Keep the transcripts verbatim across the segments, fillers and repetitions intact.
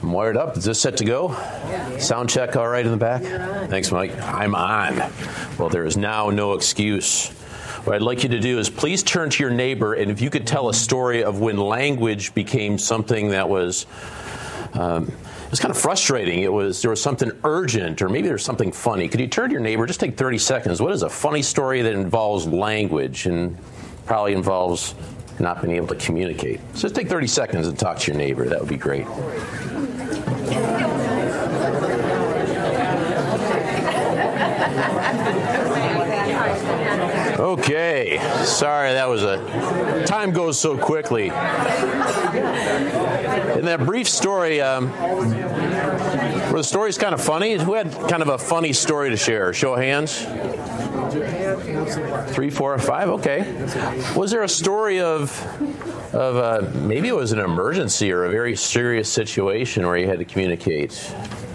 I'm wired up. Is this set to go? Sound check all right in the back? Thanks, Mike. I'm on. Well, there is now no excuse. What I'd like you to do is please turn to your neighbor, and if you could tell a story of when language became something that was, um, it was kind of frustrating. It was there was something urgent, or maybe there's something funny. Could you turn to your neighbor? Just take thirty seconds. What is a funny story that involves language and probably involves not being able to communicate? So just take thirty seconds and talk to your neighbor. That would be great. Okay, sorry, that was a, time goes so quickly. In that brief story, um, were the stories kind of funny? Who had kind of a funny story to share? Show of hands. Three, four, five, okay. Was there a story of, of uh, maybe it was an emergency or a very serious situation where you had to communicate?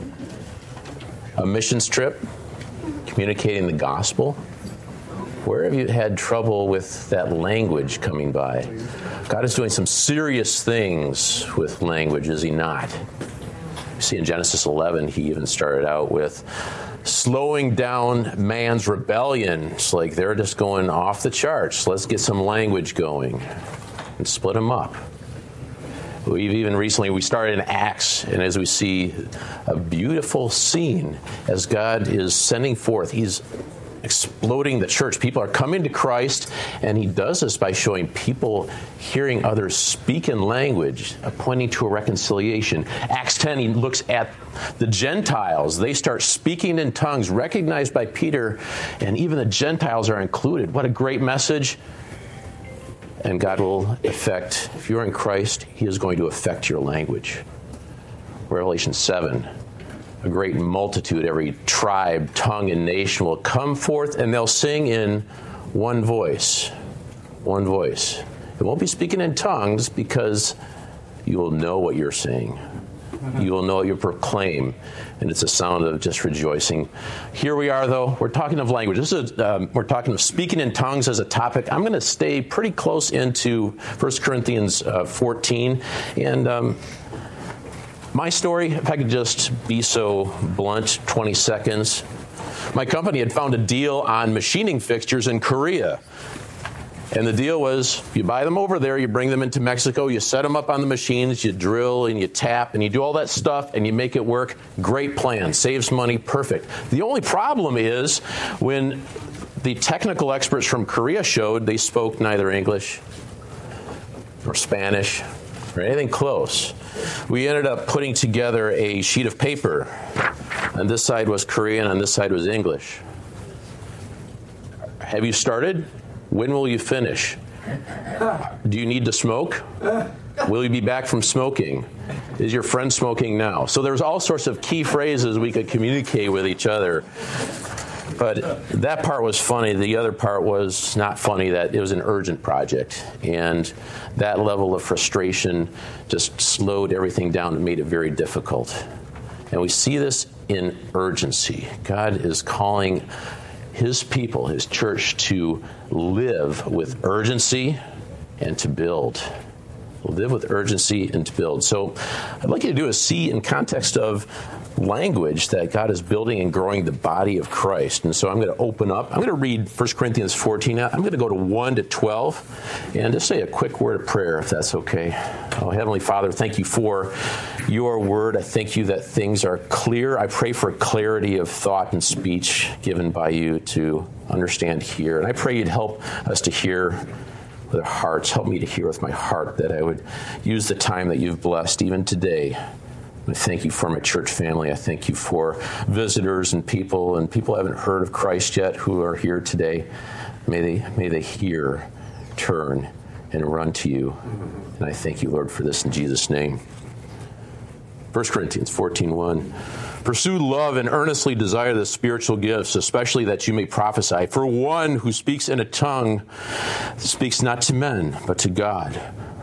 A missions trip? Communicating the gospel? Where have you had trouble with that language coming by? God is doing some serious things with language, is he not? You see in Genesis eleven, he even started out with slowing down man's rebellion. It's like they're just going off the charts. Let's get some language going and split them up. We've even recently, we started in Acts, and as we see a beautiful scene as God is sending forth, he's exploding the church. People are coming to Christ, and he does this by showing people hearing others speak in language, pointing to a reconciliation. Acts ten, he looks at the Gentiles. They start speaking in tongues, recognized by Peter, and even the Gentiles are included. What a great message. And God will affect, if you're in Christ, he is going to affect your language. Revelation seven. A great multitude, every tribe, tongue, and nation will come forth, and they'll sing in one voice. One voice. It won't be speaking in tongues because you will know what you're saying. You will know what you proclaim, and it's a sound of just rejoicing. Here we are, though. We're talking of language. This is um, we're talking of speaking in tongues as a topic. I'm going to stay pretty close into First Corinthians uh, fourteen, and um, my story, if I could just be so blunt, twenty seconds. My company had found a deal on machining fixtures in Korea. And the deal was, you buy them over there, you bring them into Mexico, you set them up on the machines, you drill and you tap and you do all that stuff and you make it work. Great plan. Saves money. Perfect. The only problem is when the technical experts from Korea showed, they spoke neither English nor Spanish or anything close. We ended up putting together a sheet of paper. On this side was Korean, on this side was English. Have you started? When will you finish? Do you need to smoke? Will you be back from smoking? Is your friend smoking now? So there's all sorts of key phrases we could communicate with each other. But that part was funny. The other part was not funny, that it was an urgent project. And that level of frustration just slowed everything down and made it very difficult. And we see this in urgency. God is calling his people, his church, to live with urgency and to build. Live with urgency and to build. So I'd like you to do is see in context of language that God is building and growing the body of Christ. And so I'm going to open up. I'm going to read First Corinthians fourteen. I'm going to go to one to twelve and just say a quick word of prayer, if that's okay. Oh, Heavenly Father, thank you for your word. I thank you that things are clear. I pray for clarity of thought and speech given by you to understand here. And I pray you'd help us to hear with our hearts. Help me to hear with my heart, that I would use the time that you've blessed even today. I thank you for my church family. I thank you for visitors and people and people who haven't heard of Christ yet who are here today. May they may they hear, turn, and run to you. And I thank you, Lord, for this in Jesus' name. First Corinthians fourteen one. Pursue love and earnestly desire the spiritual gifts, especially that you may prophesy. For one who speaks in a tongue speaks not to men, but to God.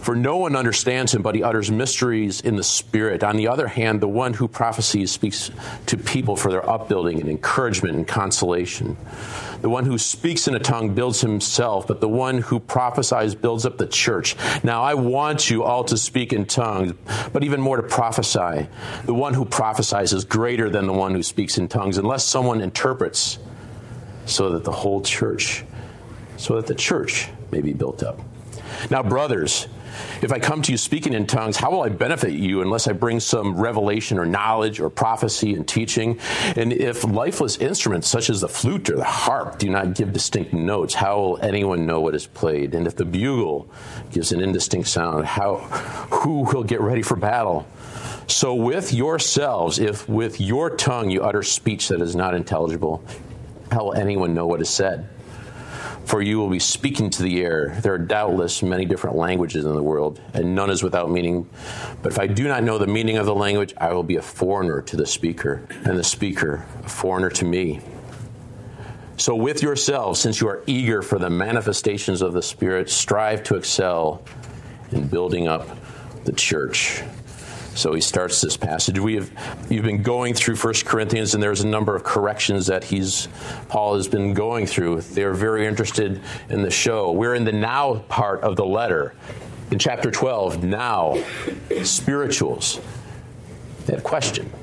For no one understands him, but he utters mysteries in the Spirit. On the other hand, the one who prophesies speaks to people for their upbuilding and encouragement and consolation. The one who speaks in a tongue builds himself, but the one who prophesies builds up the church. Now I want you all to speak in tongues, but even more to prophesy. The one who prophesies is greater than the one who speaks in tongues, unless someone interprets, so that the whole church, so that the church may be built up. Now, brothers, if I come to you speaking in tongues, how will I benefit you unless I bring some revelation or knowledge or prophecy and teaching? And if lifeless instruments such as the flute or the harp do not give distinct notes, how will anyone know what is played? And if the bugle gives an indistinct sound, how who will get ready for battle? So with yourselves, if with your tongue you utter speech that is not intelligible, how will anyone know what is said? For you will be speaking to the air. There are doubtless many different languages in the world, and none is without meaning. But if I do not know the meaning of the language, I will be a foreigner to the speaker, and the speaker a foreigner to me. So with yourselves, since you are eager for the manifestations of the Spirit, strive to excel in building up the church. So he starts this passage. We have you've been going through First Corinthians, and there's a number of corrections that he's Paul has been going through. They're very interested in the show. We're in the now part of the letter. In chapter twelve, now, spirituals. That question.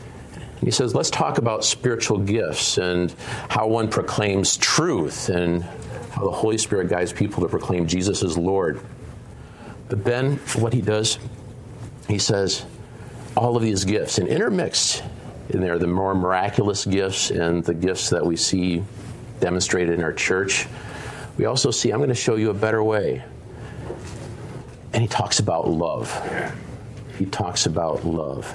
He says, let's talk about spiritual gifts and how one proclaims truth and how the Holy Spirit guides people to proclaim Jesus as Lord. But then what he does, he says, all of these gifts, and intermixed in there, the more miraculous gifts and the gifts that we see demonstrated in our church, we also see, I'm going to show you a better way. And he talks about love. He talks about love.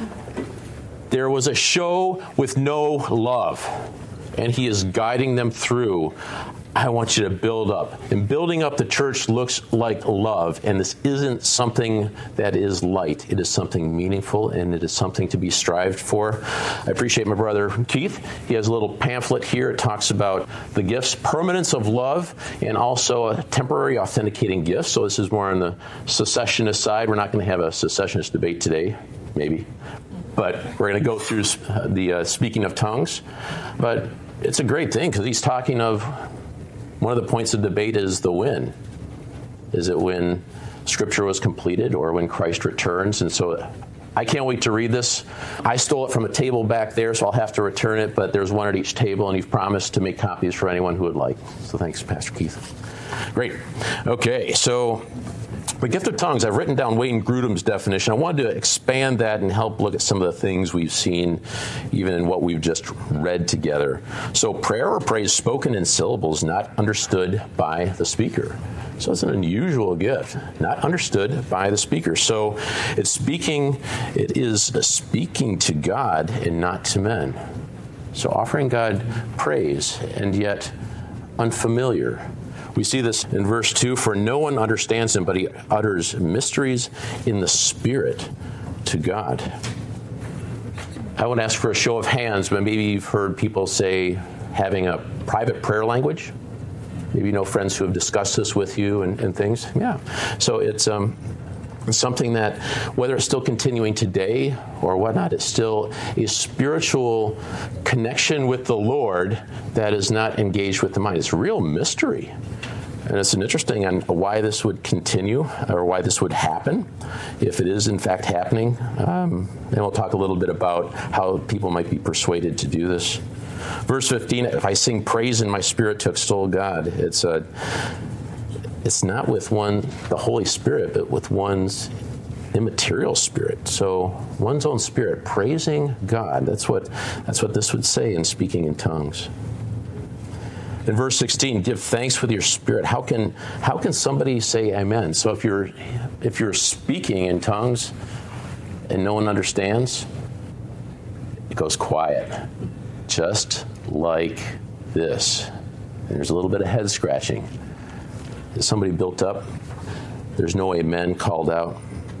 There was a show with no love, and he is guiding them through. I want you to build up. And building up the church looks like love. And this isn't something that is light. It is something meaningful, and it is something to be strived for. I appreciate my brother Keith. He has a little pamphlet here. It talks about the gifts, permanence of love, and also a temporary authenticating gift. So this is more on the secessionist side. We're not going to have a secessionist debate today, maybe. But we're going to go through the uh, speaking of tongues. But it's a great thing because he's talking of one of the points of debate is the when. Is it when Scripture was completed or when Christ returns? And so I can't wait to read this. I stole it from a table back there, so I'll have to return it, but there's one at each table, and you've promised to make copies for anyone who would like. So thanks, Pastor Keith. Great. Okay, so the gift of tongues, I've written down Wayne Grudem's definition. I wanted to expand that and help look at some of the things we've seen, even in what we've just read together. So prayer or praise spoken in syllables, not understood by the speaker. So it's an unusual gift, not understood by the speaker. So it's speaking, it is speaking to God and not to men. So offering God praise and yet unfamiliar. We see this in verse two, for no one understands him, but he utters mysteries in the Spirit to God. I would ask for a show of hands, but maybe you've heard people say having a private prayer language. Maybe you know friends who have discussed this with you and, and things. Yeah. So it's um, something that, whether it's still continuing today or whatnot, it's still a spiritual connection with the Lord that is not engaged with the mind. It's a real mystery. And it's an interesting on why this would continue or why this would happen, if it is in fact happening. Um, and we'll talk a little bit about how people might be persuaded to do this. Verse fifteen, if I sing praise in my spirit to extol God, it's a, it's not with one, the Holy Spirit, but with one's immaterial spirit. So one's own spirit praising God. That's what, that's what this would say in speaking in tongues. In verse sixteen, give thanks with your spirit. How can how can somebody say amen? So if you're if you're speaking in tongues and no one understands, it goes quiet. Just like this. And there's a little bit of head scratching. Is somebody built up? There's no amen called out.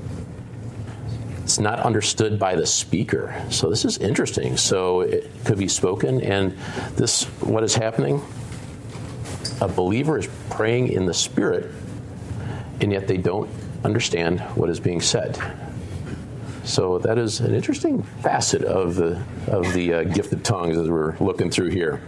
It's not understood by the speaker. So this is interesting. So it could be spoken, and this, what is happening? A believer is praying in the Spirit, and yet they don't understand what is being said. So that is an interesting facet of the of the uh, gift of tongues as we're looking through here.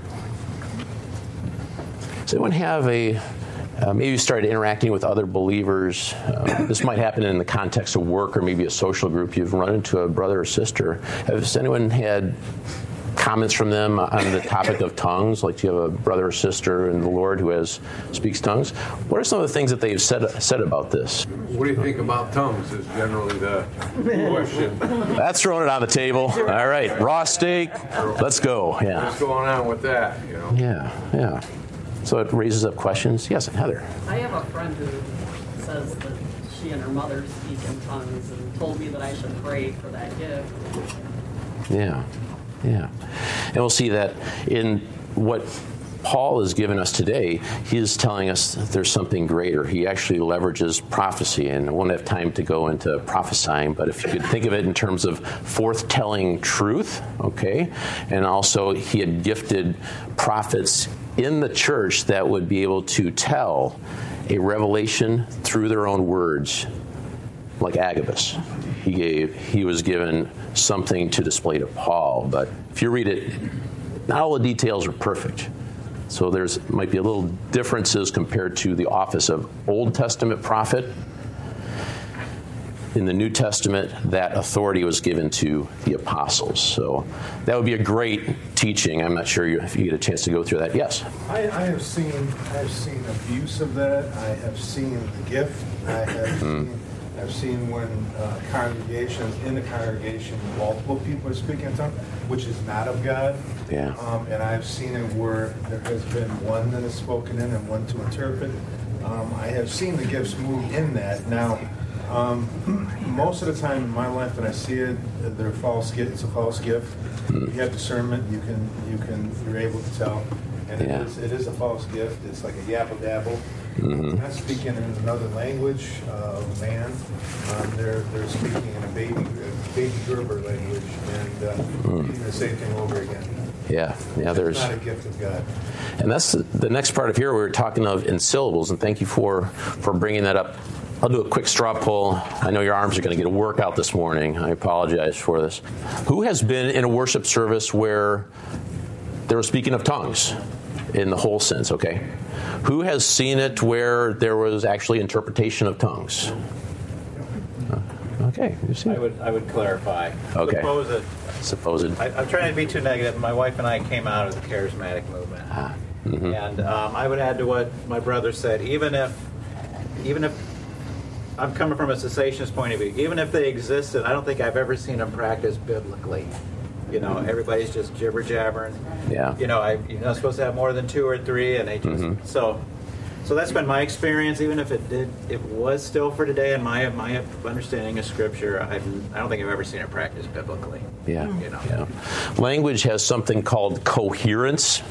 Does anyone have a uh, maybe you started interacting with other believers? Uh, this might happen in the context of work or maybe a social group. You've run into a brother or sister. Has anyone had comments from them on the topic of tongues? Like, do you have a brother or sister in the Lord who has speaks tongues? What are some of the things that they've said said about this? What do you think about tongues is generally the question. That's throwing it on the table. All right, raw steak, let's go. Yeah. What's going on with that, you know? Yeah, yeah. So it raises up questions. Yes, Heather. I have a friend who says that she and her mother speak in tongues and told me that I should pray for that gift. Yeah, yeah. And we'll see that in what Paul has given us today, he is telling us that there's something greater. He actually leverages prophecy, and I won't have time to go into prophesying, but if you could think of it in terms of forth-telling truth, okay? And also he had gifted prophets in the church that would be able to tell a revelation through their own words, like Agabus. He gave, he was given something to display to Paul, but if you read it, not all the details are perfect. So there's might be a little differences compared to the office of Old Testament prophet. In the New Testament, that authority was given to the apostles. So that would be a great teaching. I'm not sure if you get a chance to go through that. Yes? I, I have seen I have seen abuse of that. I have seen the gift. I have mm. seen I've seen when uh, congregations, in the congregation, multiple people are speaking in tongues, which is not of God. Yeah. Um, and I've seen it where there has been one that is spoken in and one to interpret. Um, I have seen the gifts move in that. Now, um, most of the time in my life when I see it, they're false gifts. It's a false gift. Mm. You have discernment. You can, you can, you're able to tell. And yeah. it, is, it is a false gift. It's like a yabble dabble. Mm-hmm. Not speaking in another language of uh, man. Um, they're they're speaking in a baby uh, baby Gerber language and uh, mm. doing the same thing over again. Yeah, yeah. There's it's not a gift of God. And that's the, the next part of here. We were talking of in syllables, and thank you for for bringing that up. I'll do a quick straw poll. I know your arms are going to get a workout this morning. I apologize for this. Who has been in a worship service where they were speaking of tongues in the whole sense? Okay. Who has seen it where there was actually interpretation of tongues? Okay, you see. I would I would clarify. Okay. Suppose it. Suppose it. I, I'm trying to be too negative. My wife and I came out of the charismatic movement, Ah, mm-hmm. and um, I would add to what my brother said. Even if, even if I'm coming from a cessationist point of view, even if they existed, I don't think I've ever seen them practice biblically. You know, everybody's just jibber jabbering. Yeah. You know, I, you're not supposed to have more than two or three, and they just Mm-hmm. so. So that's been my experience. Even if it did, it was still for today. And my my understanding of Scripture, I've, I don't think I've ever seen it practiced biblically. Yeah. You know. Yeah. Language has something called coherence.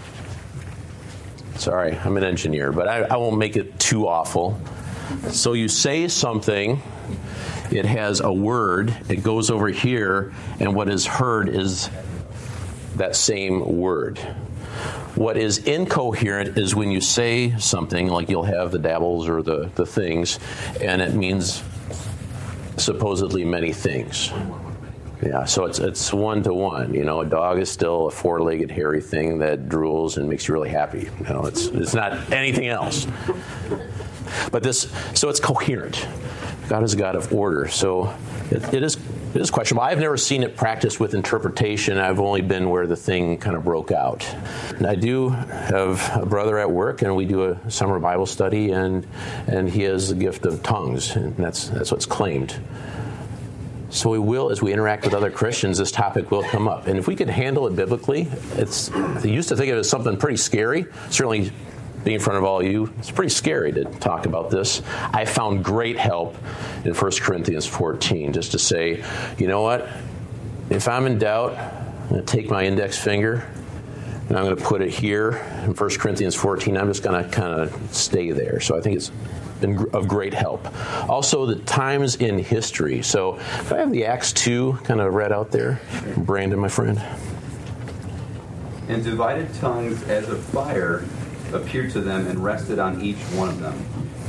Sorry, I'm an engineer, but I, I won't make it too awful. So you say something, it has a word, it goes over here, and what is heard is that same word. What is incoherent is when you say something, like you'll have the dabbles or the, the things, and it means supposedly many things. Yeah, so it's it's one to one. You know, a dog is still a four-legged hairy thing that drools and makes you really happy. You know, it's it's not anything else. But this, so it's coherent. God is a God of order. So it, it is it is questionable. I've never seen it practiced with interpretation. I've only been where the thing kind of broke out. And I do have a brother at work, and we do a summer Bible study, and and he has the gift of tongues, and that's that's what's claimed. So we will, as we interact with other Christians, this topic will come up. And if we could handle it biblically, it's I used to think of it as something pretty scary. Certainly being in front of all of you, it's pretty scary to talk about this. I found great help in First Corinthians fourteen, just to say, you know what? If I'm in doubt, I'm going to take my index finger and I'm going to put it here in First Corinthians fourteen. I'm just going to kind of stay there. So I think it's been of great help. Also, the times in history. So if I have the Acts two kind of read out there, Brandon, my friend. And divided tongues as of fire appeared to them and rested on each one of them.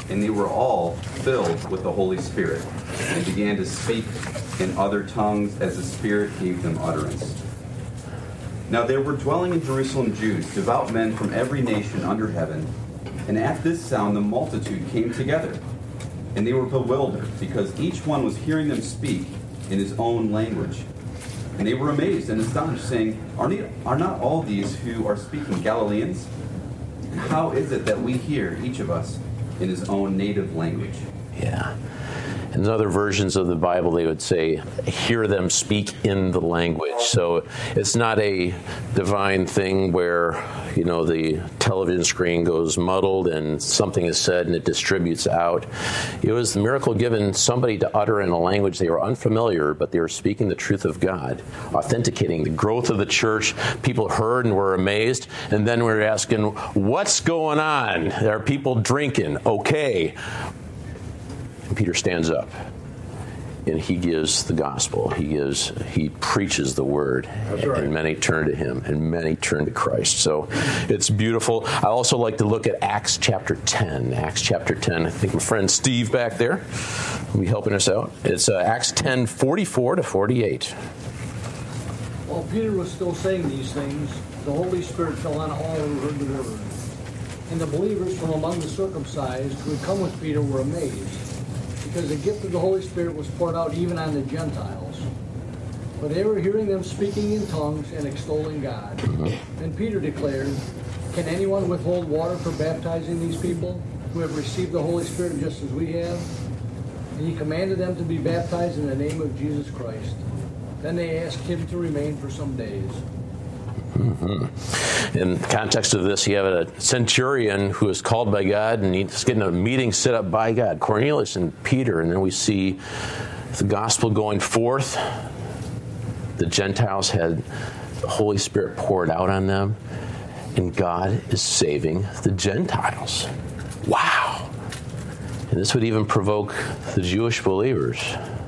and they were all filled with the Holy Spirit, and began to speak in other tongues as the Spirit gave them utterance. Now there were dwelling in Jerusalem Jews, devout men from every nation under heaven, and at this sound the multitude came together, and they were bewildered, because each one was hearing them speak in his own language. And they were amazed and astonished, saying, Are ne- are not all these who are speaking Galileans? How is it that we hear, each of us, in his own native language? Yeah. In other versions of the Bible, they would say, hear them speak in the language. So it's not a divine thing where, you know, the television screen goes muddled and something is said and it distributes out. It was the miracle given somebody to utter in a language they were unfamiliar, but they were speaking the truth of God, authenticating the growth of the church. People heard and were amazed. And then we were asking, what's going on? Are people drinking? Okay. And Peter stands up and he gives the gospel. He gives, he preaches the word. That's right. And many turn to him and many turn to Christ. So it's beautiful. I also like to look at Acts chapter ten. Acts chapter ten. I think my friend Steve back there will be helping us out. It's uh, Acts ten, forty-four to forty-eight. While Peter was still saying these things, the Holy Spirit fell on all who heard the word. And the believers from among the circumcised who had come with Peter were amazed, because the gift of the Holy Spirit was poured out even on the Gentiles. But they were hearing them speaking in tongues and extolling God. Mm-hmm. And Peter declared, Can anyone withhold water for baptizing these people who have received the Holy Spirit just as we have? And he commanded them to be baptized in the name of Jesus Christ. Then they asked him to remain for some days. Mm-hmm. In the context of this, you have a centurion who is called by God, and he's getting a meeting set up by God, Cornelius and Peter, and then we see the gospel going forth. The Gentiles had the Holy Spirit poured out on them, and God is saving the Gentiles. Wow! And this would even provoke the Jewish believers.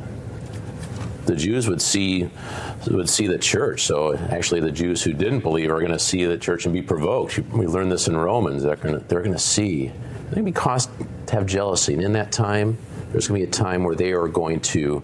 The Jews would see would see the church. So actually the Jews who didn't believe are going to see the church and be provoked. We learned this in Romans. They're going to, they're going to see. They're going to be caused to have jealousy. And in that time, there's going to be a time where they are going to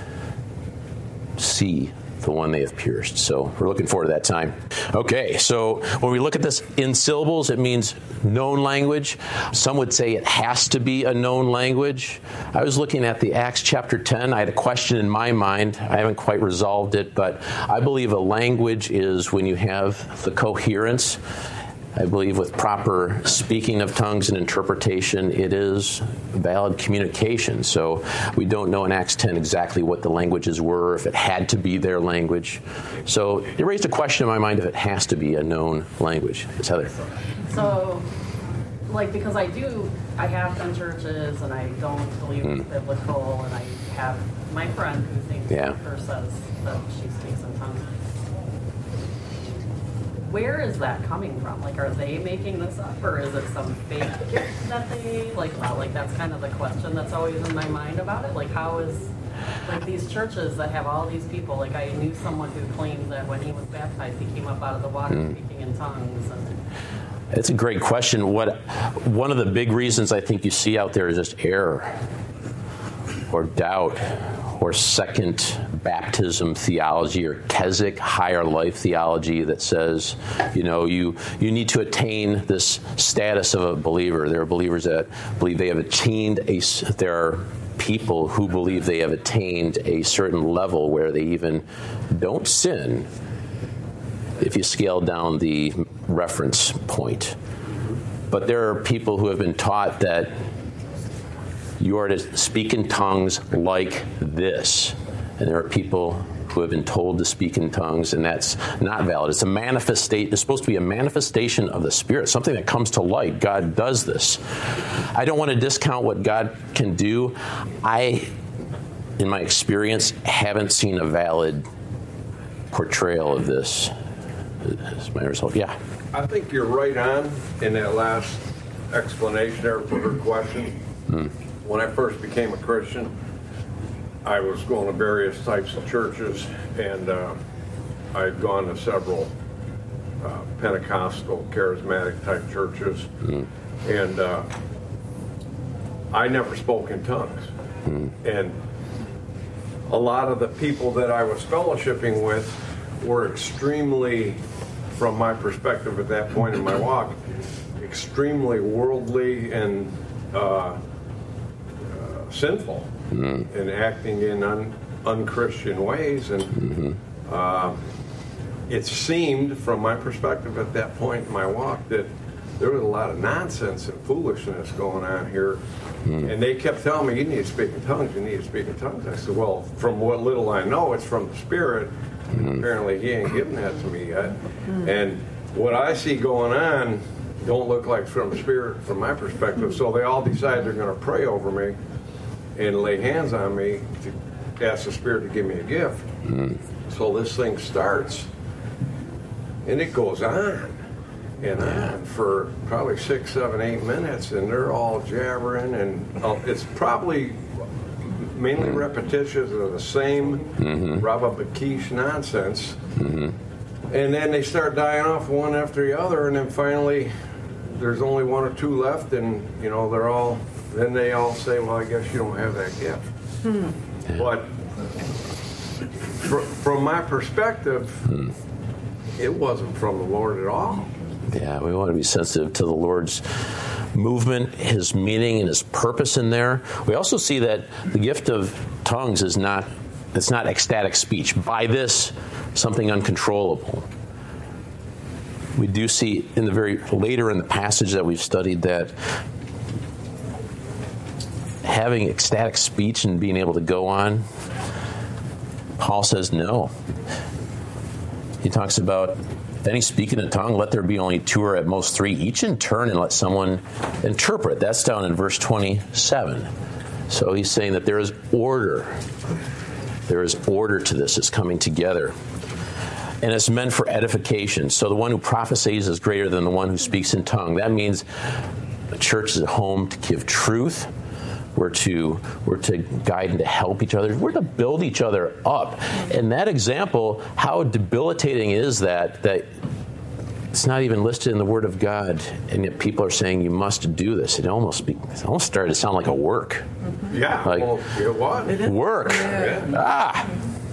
see the one they have pierced. So we're looking forward to that time. Okay, so when we look at this in syllables, it means known language. Some would say it has to be a known language. I was looking at the Acts chapter ten. I had a question in my mind. I haven't quite resolved it, but I believe a language is when you have the coherence. I believe with proper speaking of tongues and interpretation, it is valid communication. So we don't know in Acts ten exactly what the languages were, if it had to be their language. So it raised a question in my mind if it has to be a known language. It's Heather. So, like, because I do, I have done churches and I don't believe Mm. it's biblical, and I have my friend who thinks Yeah. or says that she speaks in tongues. Where is that coming from? Like, are they making this up, or is it some fake gift that they, like, well, like, that's kind of the question that's always in my mind about it. Like, how is, like, these churches that have all these people, like, I knew someone who claimed that when he was baptized, he came up out of the water Mm. speaking in tongues. And It's a great question. What one of the big reasons I think you see out there is just error or doubt or second baptism theology or Keswick higher life theology that says, you know, you you need to attain this status of a believer. There are believers that believe they have attained a, there are people who believe they have attained a certain level where they even don't sin if you scale down the reference point. But there are people who have been taught that you are to speak in tongues like this. And there are people who have been told to speak in tongues, and that's not valid. It's a manifestation. It's supposed to be a manifestation of the Spirit, something that comes to light. God does this. I don't want to discount what God can do. I, in my experience, haven't seen a valid portrayal of this. Is my result? Yeah. I think you're right on in that last explanation there for her question. Mm. When I first became a Christian, I was going to various types of churches, and uh, I'd gone to several uh, Pentecostal, charismatic type churches. Mm. And uh, I never spoke in tongues. And a lot of the people that I was fellowshipping with were extremely, from my perspective at that point in my walk, extremely worldly and uh, uh, sinful mm. and acting in un, unchristian ways. And mm-hmm. uh, it seemed, from my perspective at that point in my walk, that there was a lot of nonsense and foolishness going on here. Mm. And they kept telling me, you need to speak in tongues, you need to speak in tongues. I said, well, from what little I know, it's from the Spirit. Mm. Apparently he ain't giving that to me yet. Mm. And what I see going on don't look like from the Spirit from my perspective. So they all decide they're going to pray over me and lay hands on me to ask the Spirit to give me a gift. Mm. So this thing starts, and it goes on and on for probably six, seven, eight minutes, and they're all jabbering, and uh, it's probably mainly repetitions of the same mm-hmm. Rababakish nonsense. Mm-hmm. And then they start dying off one after the other, and then finally there's only one or two left, and you know they're all. Then they all say, "Well, I guess you don't have that gift." Hmm. But fr- from my perspective, hmm. it wasn't from the Lord at all. Yeah, we want to be sensitive to the Lord's movement, His meaning, and His purpose in there. We also see that the gift of tongues is not, it's not ecstatic speech. By this, something uncontrollable. We do see in the very later in the passage that we've studied that having ecstatic speech and being able to go on, Paul says no. He talks about, if any speak in a tongue, let there be only two or at most three, each in turn, and let someone interpret. That's down in verse twenty-seven. So he's saying that there is order. There is order to this. It's coming together. And it's meant for edification. So the one who prophesies is greater than the one who speaks in tongue. That means the church is a home to give truth. We're to, we're to guide and to help each other. We're to build each other up. And that example, how debilitating is that, that it's not even listed in the Word of God, and yet people are saying you must do this. It almost, be, it almost started to sound like a work. Yeah, like, well, it was. It is. Work. Yeah. Ah,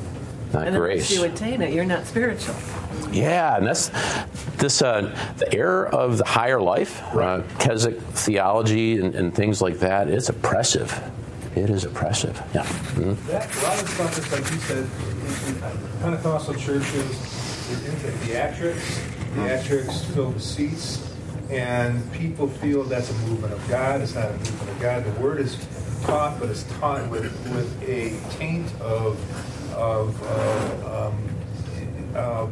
not and grace. Unless you attain it, you're not spiritual. Yeah, and that's this uh, the error of the higher life, uh, Keswick theology and, and things like that. It's oppressive. It is oppressive. Yeah. Mm-hmm. That, a lot of stuff is like you said. In, in Pentecostal churches, they're into theatrics. Theatrics fill the seats, and people feel that's a movement of God. It's not a movement of God. The word is taught, but it's taught with with a taint of of uh, um, uh,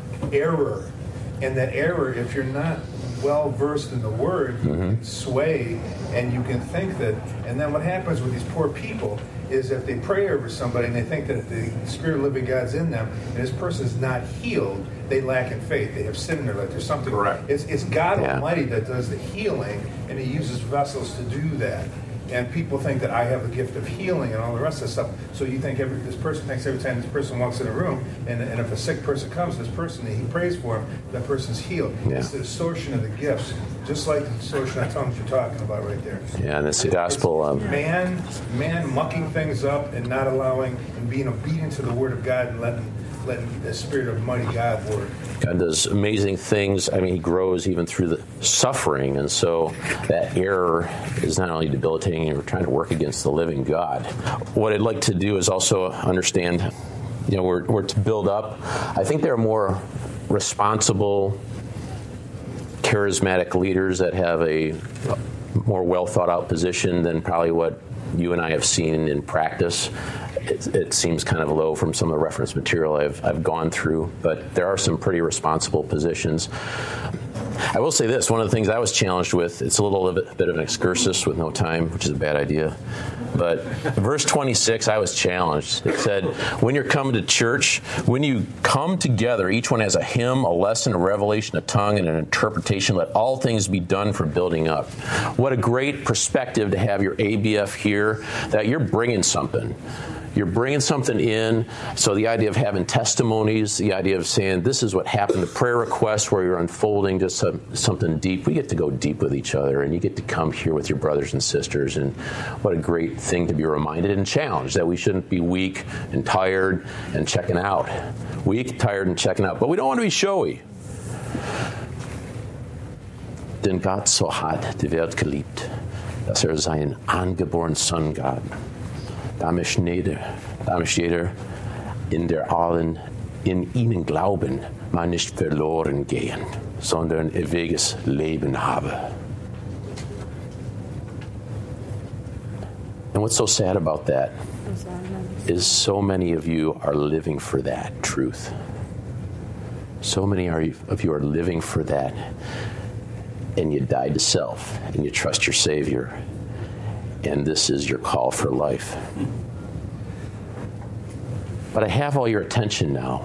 error, and that error, if you're not well versed in the word, you mm-hmm. can sway, and you can think that. And then what happens with these poor people is if they pray over somebody and they think that the Spirit of living God's in them, and this person is not healed, they lack in faith. They have sin in their life. There's something. Correct. It's, it's God yeah. Almighty that does the healing, and He uses vessels to do that. And people think that I have the gift of healing and all the rest of the stuff. So you think every this person thinks every time this person walks in a room, and, and if a sick person comes, this person, he prays for him, that person's healed. Yeah. It's the distortion of the gifts, just like the distortion of tongues you're talking about right there. Yeah, and it's the gospel. It's Um, man, man mucking things up and not allowing and being obedient to the word of God and letting letting the Spirit of mighty God work. God does amazing things. I mean, He grows even through the suffering. And so that error is not only debilitating, and we're trying to work against the living God. What I'd like to do is also understand, you know, we're, we're to build up. I think there are more responsible, charismatic leaders that have a more well thought out position than probably what you and I have seen in practice. It, it seems kind of low from some of the reference material I've, I've gone through, but there are some pretty responsible positions. I will say this, one of the things I was challenged with, it's a little bit, bit of an excursus with no time, which is a bad idea, but verse twenty-six, I was challenged. It said, when you're coming to church, when you come together, each one has a hymn, a lesson, a revelation, a tongue, and an interpretation. Let all things be done for building up. What a great perspective to have your A B F here, that you're bringing something. You're bringing something in. So the idea of having testimonies, the idea of saying this is what happened, the prayer requests where you're unfolding just some, something deep. We get to go deep with each other, and you get to come here with your brothers and sisters. And what a great thing to be reminded and challenged that we shouldn't be weak and tired and checking out. Weak, tired, and checking out. But we don't want to be showy. Denn Gott so hat die Welt geliebt, dass er seinen angeborenen Sohn gab, damit jeder, damit jeder in der allen in ihnen glauben, man nicht verloren gehen, sondern ewiges Leben habe. And what's so sad about that is so many of you are living for that truth. So many of you are living for that. And you died to self, and you trust your Savior, and this is your call for life. But I have all your attention now.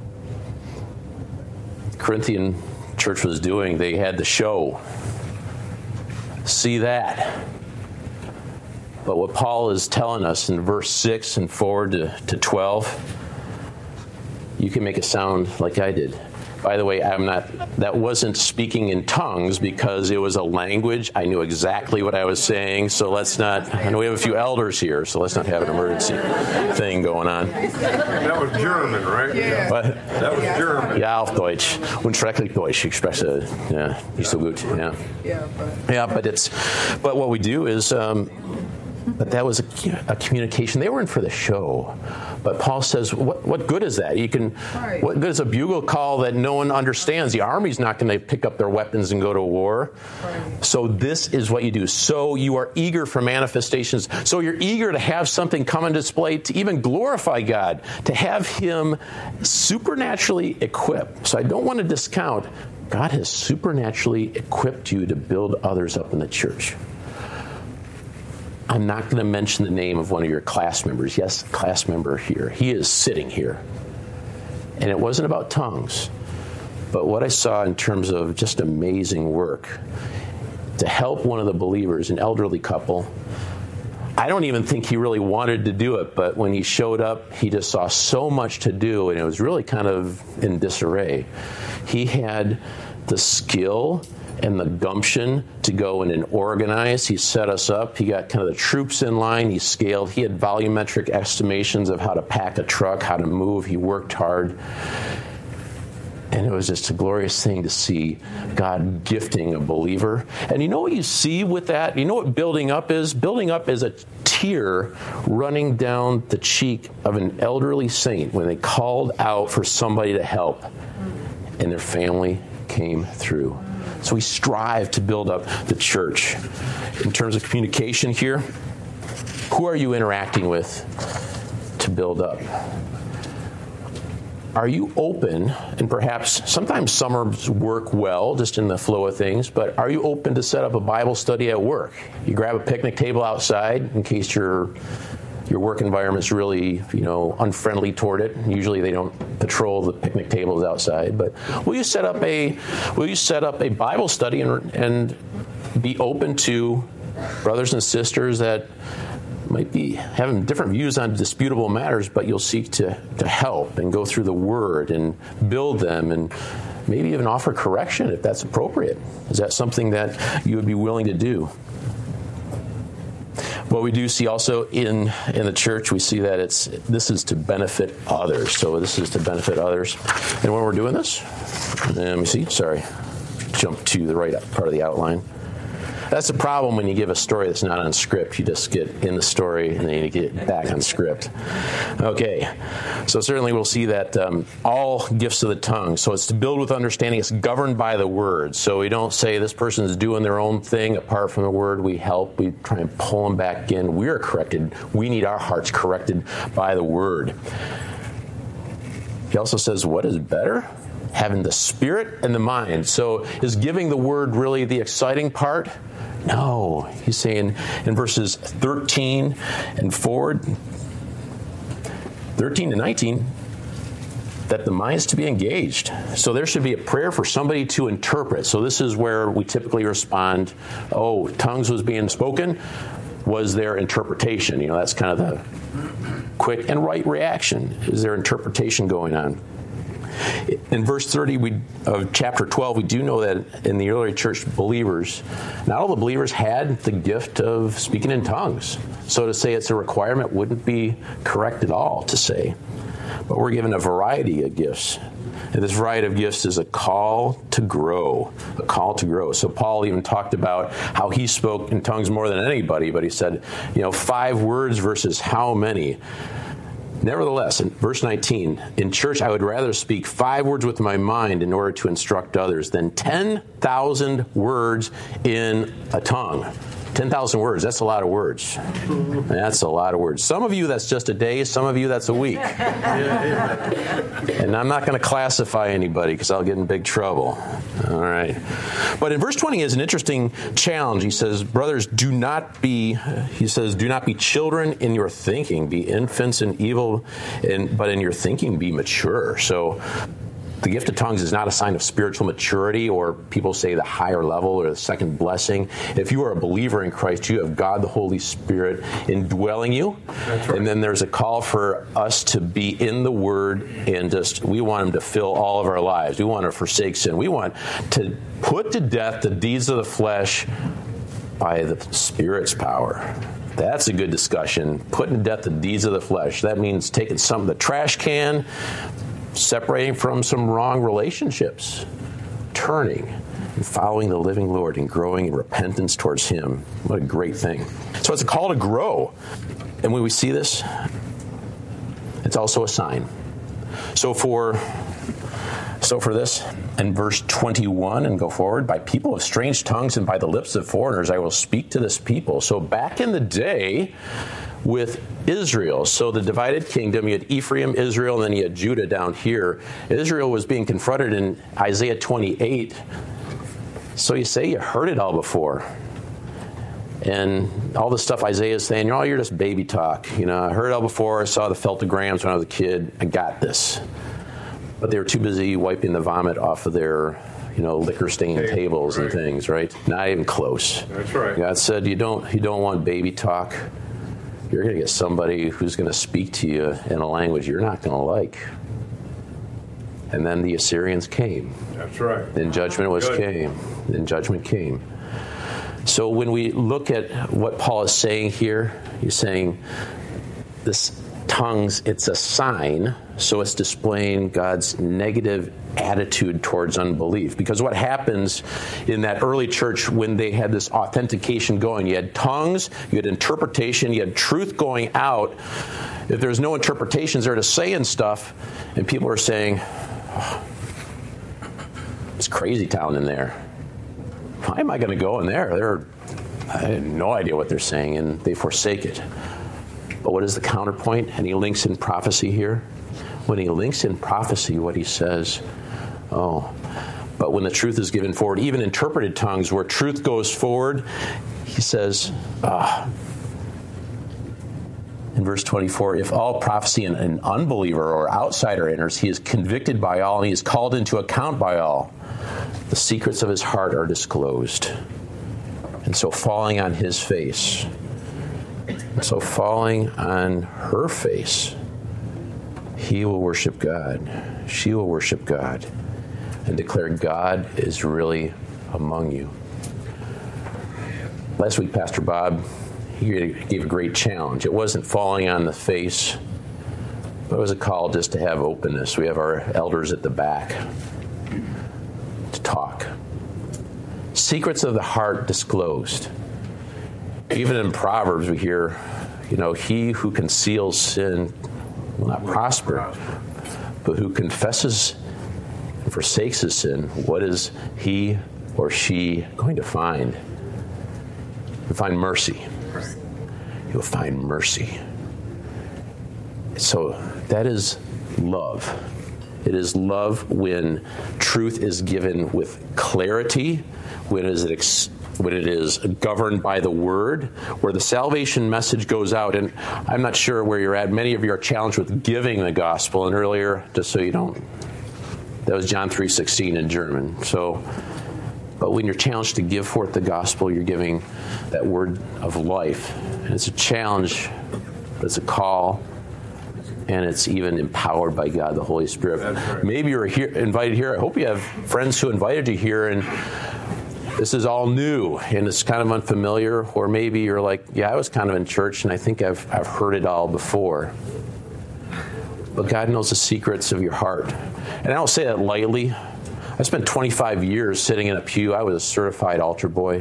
The Corinthian church was doing, they had the show. See that. But what Paul is telling us in verse six and forward to, to twelve, you can make it sound like I did. By the way, I'm not, that wasn't speaking in tongues because it was a language. I knew exactly what I was saying, so let's not, I know we have a few elders here, so let's not have an emergency thing going on. That was German, right? Yeah. What? That was German. Ja, auf Deutsch. Und schrecklich Deutsch. Ich spreche, ja, nicht so gut, ja. Yeah, but Yeah, but it's, but what we do is, um, but that was a, a communication. They were in for the show. But Paul says, what, what good is that? You can, Right. what good is a bugle call that no one understands? The army's not going to pick up their weapons and go to war. Right. So this is what you do. So you are eager for manifestations. So you're eager to have something come on display to even glorify God, to have Him supernaturally equipped. So I don't want to discount, God has supernaturally equipped you to build others up in the church. I'm not going to mention the name of one of your class members. Yes, class member here. He is sitting here. And it wasn't about tongues. But what I saw in terms of just amazing work to help one of the believers, an elderly couple. I don't even think he really wanted to do it, but when he showed up, he just saw so much to do, and it was really kind of in disarray. He had the skill and the gumption to go in and organize. He set us up. He got kind of the troops in line. He scaled. He had volumetric estimations of how to pack a truck, how to move. He worked hard. And it was just a glorious thing to see God gifting a believer. And you know what you see with that? You know what building up is? Building up is a tear running down the cheek of an elderly saint when they called out for somebody to help. And their family came through. So we strive to build up the church. In terms of communication here, who are you interacting with to build up? Are you open, and perhaps sometimes summers work well just in the flow of things, but are you open to set up a Bible study at work? You grab a picnic table outside in case your your work environment's really, you know, unfriendly toward it. Usually they don't patrol the picnic tables outside, but will you set up a will you set up a Bible study and and be open to brothers and sisters that might be having different views on disputable matters, but you'll seek to, to help and go through the Word and build them and maybe even offer correction if that's appropriate. Is that something that you would be willing to do? What we do see also in, in the church, we see that it's this is to benefit others. So this is to benefit others. And when we're doing this, let me see, sorry, jump to the right part of the outline. That's the problem when you give a story that's not on script. You just get in the story and then you get back on script. Okay, so certainly we'll see that um, all gifts of the tongue. So it's to build with understanding. It's governed by the word. So we don't say this person is doing their own thing apart from the word. We help. We try and pull them back in. We're corrected. We need our hearts corrected by the word. He also says, what is better? Having the spirit and the mind. So is giving the word really the exciting part? No. He's saying in verses thirteen and forward, thirteen to nineteen, that the mind's to be engaged. So there should be a prayer for somebody to interpret. So this is where we typically respond, oh, tongues was being spoken. Was there interpretation? You know, that's kind of the quick and right reaction? Is there interpretation going on? In verse thirty we, of chapter twelve, we do know that in the early church believers, not all the believers had the gift of speaking in tongues. So to say it's a requirement wouldn't be correct at all to say. But we're given a variety of gifts. And this variety of gifts is a call to grow, a call to grow. So Paul even talked about how he spoke in tongues more than anybody, but he said, you know, five words versus how many. Nevertheless, in verse nineteen, in church I would rather speak five words with my mind in order to instruct others than ten thousand words in a tongue. ten thousand words, that's a lot of words. That's a lot of words. Some of you, that's just a day. Some of you, that's a week. And I'm not going to classify anybody because I'll get in big trouble. All right. But in verse twenty is an interesting challenge. He says, brothers, do not be, he says, do not be children in your thinking. Be infants in evil, and, but in your thinking be mature. So the gift of tongues is not a sign of spiritual maturity, or people say the higher level or the second blessing. If you are a believer in Christ, you have God the Holy Spirit indwelling you. That's right. And then there's a call for us to be in the Word, and just we want Him to fill all of our lives. We want to forsake sin. We want to put to death the deeds of the flesh by the Spirit's power. That's a good discussion. Putting to death the deeds of the flesh. That means taking some of the trash can, separating from some wrong relationships, turning and following the living Lord and growing in repentance towards Him. What a great thing. So it's a call to grow. And when we see this, it's also a sign. So for so for this, in verse twenty-one and go forward, by people of strange tongues and by the lips of foreigners, I will speak to this people. So back in the day, with Israel, so the divided kingdom, you had Ephraim, Israel, and then you had Judah down here. Israel was being confronted in Isaiah twenty-eight. So you say you heard it all before. And all the stuff Isaiah is saying, oh, you're just baby talk. You know, I heard it all before. I saw the feltograms when I was a kid. I got this. But they were too busy wiping the vomit off of their, you know, liquor-stained hey, tables right. and things, right? Not even close. That's right. God said, you don't, you don't want baby talk. You're going to get somebody who's going to speak to you in a language you're not going to like. And then the Assyrians came. That's right. Then judgment was Good. came. Then judgment came. So when we look at what Paul is saying here, he's saying this tongues, it's a sign, so it's displaying God's negative attitude towards unbelief. Because what happens in that early church when they had this authentication going, you had tongues, you had interpretation, you had truth going out. If there's no interpretations there to saying stuff, and people are saying, oh, it's crazy town in there. Why am I going to go in there? They're, I have no idea what they're saying, and they forsake it. But what is the counterpoint? And he links in prophecy here. When he links in prophecy, what he says, oh, but when the truth is given forward, even interpreted tongues where truth goes forward, he says, ah. In verse twenty-four, if all prophecy an, an unbeliever or outsider enters, he is convicted by all, and he is called into account by all. The secrets of his heart are disclosed. And so falling on his face, so falling on her face, he will worship God. She will worship God and declare God is really among you. Last week, Pastor Bob, he gave a great challenge. It wasn't falling on the face, but it was a call just to have openness. We have our elders at the back to talk. Secrets of the heart disclosed. Even in Proverbs, we hear, you know, he who conceals sin will not prosper, but who confesses and forsakes his sin, what is he or she going to find? He'll find mercy. He'll find mercy. So that is love. It is love when truth is given with clarity, when it is ex- when it is governed by the Word, where the salvation message goes out. And I'm not sure where you're at. Many of you are challenged with giving the gospel. And earlier, just so you don't, that was John three sixteen in German. So, but when you're challenged to give forth the gospel, you're giving that word of life. And it's a challenge, but it's a call and it's even empowered by God, the Holy Spirit. That's right. Maybe you're here, invited here. I hope you have friends who invited you here, and this is all new and it's kind of unfamiliar. Or maybe you're like, yeah, I was kind of in church and I think I've I've heard it all before. But God knows the secrets of your heart. And I don't say that lightly. I spent twenty-five years sitting in a pew. I was a certified altar boy.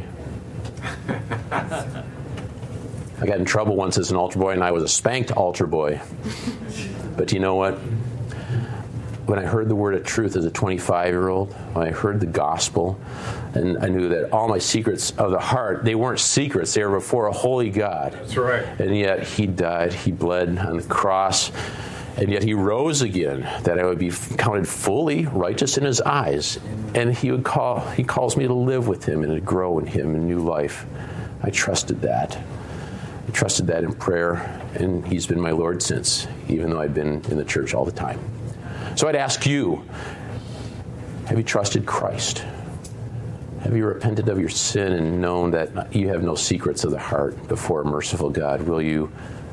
I got in trouble once as an altar boy, and I was a spanked altar boy. But you know what? When I heard the word of truth as a twenty-five-year-old, when I heard the gospel, and I knew that all my secrets of the heart, they weren't secrets. They were before a holy God. That's right. And yet he died. He bled on the cross. And yet he rose again, that I would be counted fully righteous in his eyes. And he would call, he calls me to live with him and to grow in him in new life. I trusted that. I trusted that in prayer, and he's been my Lord since, even though I've been in the church all the time. So I'd ask you, have you trusted Christ? Have you repented of your sin and known that you have no secrets of the heart before a merciful God? Will you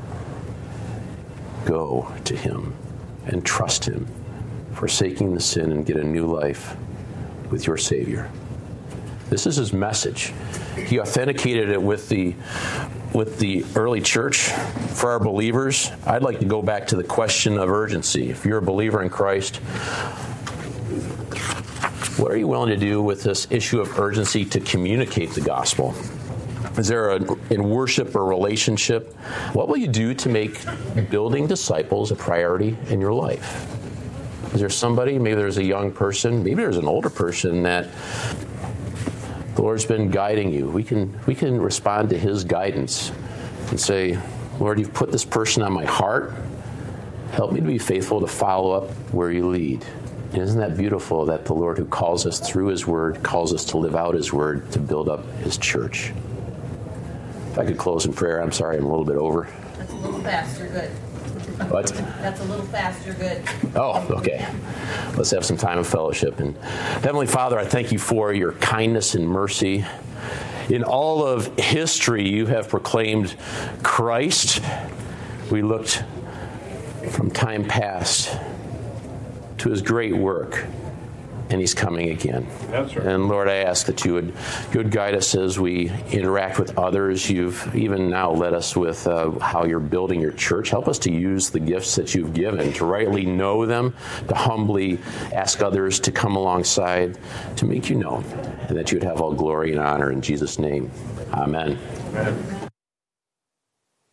go to him and trust him, forsaking the sin, and get a new life with your Savior? This is his message. He authenticated it with the with the early church. For our believers, I'd like to go back to the question of urgency. If you're a believer in Christ, what are you willing to do with this issue of urgency to communicate the gospel? Is there a, in worship or relationship, what will you do to make building disciples a priority in your life? Is there somebody, maybe there's a young person, maybe there's an older person that the Lord's been guiding you. We can we can respond to his guidance and say, Lord, you've put this person on my heart. Help me to be faithful to follow up where you lead. And isn't that beautiful that the Lord, who calls us through his word, calls us to live out his word, to build up his church? If I could close in prayer. I'm sorry, I'm a little bit over. That's a little fast, you're good. What? That's a little fast, you're good. Oh, okay. Let's have some time of fellowship. And Heavenly Father, I thank you for your kindness and mercy. In all of history, you have proclaimed Christ. We looked from time past to his great work, and he's coming again. That's right. And Lord, I ask that you would, you would guide us as we interact with others. You've even now led us with uh, how you're building your church. Help us to use the gifts that you've given, to rightly know them, to humbly ask others to come alongside, to make you known, and that you would have all glory and honor in Jesus' name. Amen. Amen.